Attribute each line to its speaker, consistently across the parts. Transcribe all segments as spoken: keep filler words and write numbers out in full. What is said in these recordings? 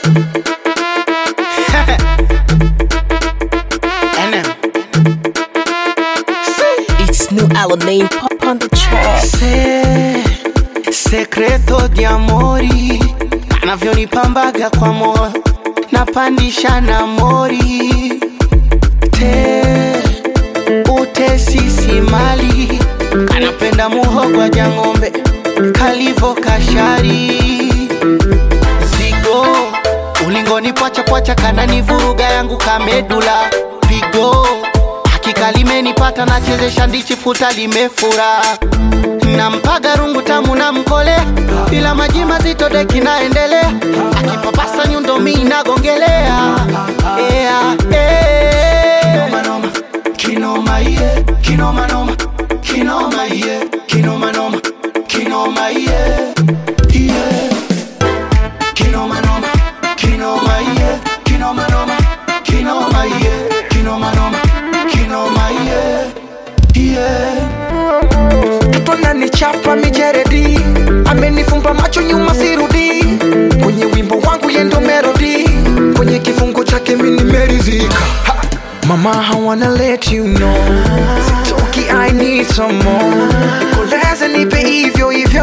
Speaker 1: It's new Alamein pop on the track.
Speaker 2: Se, secreto di amori anavyonipambaga kwa moyo, napandisha na mori te utesi si mali, anapenda muhogo wa jangombe kalivo kashari zigo ulingoni pwacha pwacha kanani vuruga yangu kamedula pigo hakika limenipata na chezesha ndichi futa limefura na mpaga rungu tamu na mkole bila maji mazito deki naendelea akipapasa nyundo mi nagongelea yeah, yeah. Kinoma yeah, kinoma noma, kinoma yeah, kinoma noma, kinoma yeah, yeah. Kinoma noma, kinoma yeah, kinoma noma, kinoma yeah, kinoma noma, kinoma yeah, yeah. Mtu ananichapa mijeredi, amenifumba macho nyuma sirudi. Kwenye wimbo wangu yendo melody, kwenye kifungo chake mimi nimeridhika. Mama, I wanna let you know Sitoki, I need some more Nikoleze nipe hivyo hivyo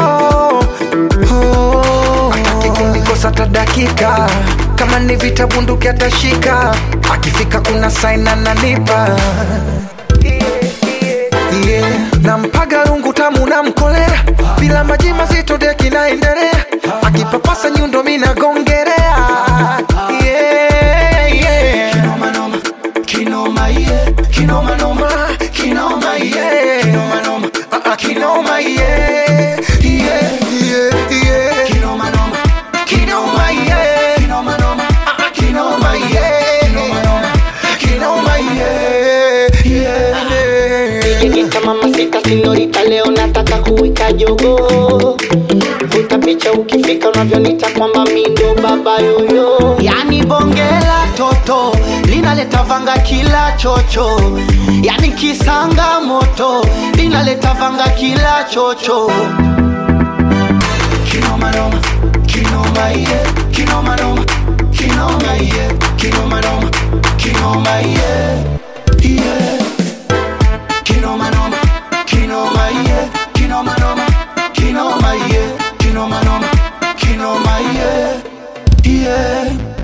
Speaker 2: oh. Ataki kunikosa hata dakika Kama ni vita bunduki atashika Akifika kuna sign ananipa yeah. Na mpaga rungu tamu na mkolea bila maji mazito deki naendelea akipapasa nyundo mina gongerea yeah, yeah. Kinoma noma, kinoma yeah, kinoma noma, kinoma yeah, kinoma noma, uh uh, kinoma yeah, yeah, yeah, yeah. Kinoma noma, kinoma yeah, kinoma noma, uh uh, kinoma yeah, kinoma noma, kinoma yeah, yeah.
Speaker 3: Nikita mama sita señorita leo nataka kuwika jogo. Vuta picha ukifika unavyonita kwamba mimi ndo baba yoyo.
Speaker 2: Yani bongela toto linaleta vanga kila chocho, yani kisanga moto linaleta vanga kila chocho. Kinoma noma, kinoma yeah, kinoma noma, kinoma yeah, kinoma noma, kinoma yeah, yeah. Kinoma noma, kinoma yeah, kinoma noma, kinoma yeah, kinoma noma, kinoma yeah, yeah.